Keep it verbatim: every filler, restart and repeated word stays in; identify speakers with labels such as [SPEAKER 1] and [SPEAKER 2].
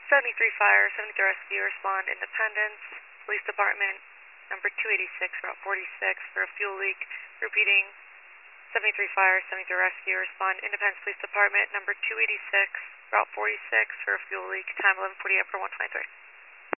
[SPEAKER 1] seventy-three Fire, seventy-three Rescue, respond Independence, Police Department, number two eighty-six, Route forty-six, for a fuel leak. Repeating, seventy-three Fire, seventy-three Rescue, respond Independence Police Department, number two eighty-six, Route forty-six, for a fuel leak, time eleven forty-eight for one twenty-three.